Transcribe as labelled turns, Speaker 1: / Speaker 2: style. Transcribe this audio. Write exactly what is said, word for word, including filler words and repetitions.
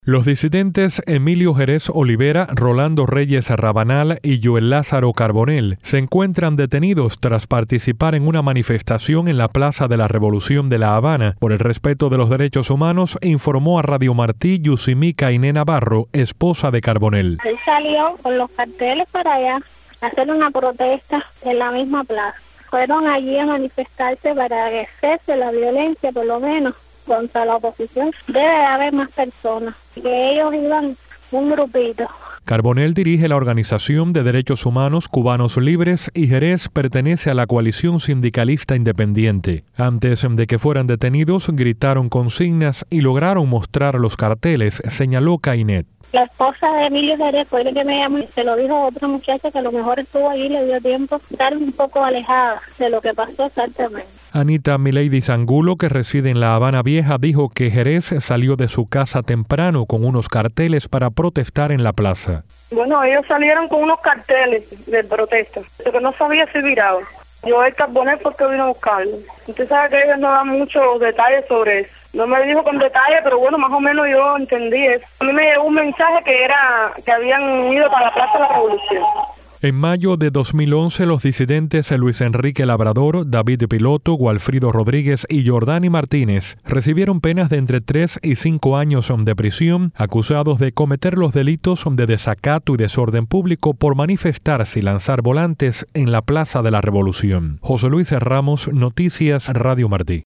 Speaker 1: Los disidentes Emilio Jerez Olivera, Rolando Reyes Rabanal y Joel Lázaro Carbonell se encuentran detenidos tras participar en una manifestación en la Plaza de la Revolución de La Habana por el respeto de los derechos humanos, informó a Radio Martí Yusimí Cainé Navarro, esposa de Carbonell.
Speaker 2: Él salió con los carteles para allá a hacer una protesta en la misma plaza. Fueron allí a manifestarse para que cese la violencia, por lo menos, contra la oposición. Debe haber más personas, que ellos iban un grupito.
Speaker 1: Carbonell dirige la Organización de Derechos Humanos Cubanos Libres y Jerez pertenece a la Coalición Sindicalista Independiente. Antes de que fueran detenidos, gritaron consignas y lograron mostrar los carteles, señaló Cainet.
Speaker 2: La esposa de Emilio Jerez fue la que me llamó y se lo dijo a otra muchacha que a lo mejor estuvo allí y le dio tiempo de estar un poco alejada de lo que pasó exactamente.
Speaker 1: Anita Milady Zangulo, que reside en La Habana Vieja, dijo que Jerez salió de su casa temprano con unos carteles para protestar en la plaza.
Speaker 3: Bueno, ellos salieron con unos carteles de protesta, pero no sabía si viraban. Yo el Carbonell porque vino a buscarlo. Usted sabe que ellos no dan muchos detalles sobre eso. No me dijo con detalle, pero bueno, más o menos yo entendí eso. A mí me llegó un mensaje que era que habían ido para la Plaza de la Revolución.
Speaker 1: En mayo de dos mil once, los disidentes Luis Enrique Labrador, David Piloto, Gualfrido Rodríguez y Jordani Martínez recibieron penas de entre tres y cinco años de prisión, acusados de cometer los delitos de desacato y desorden público por manifestarse y lanzar volantes en la Plaza de la Revolución. José Luis Ramos, Noticias Radio Martí.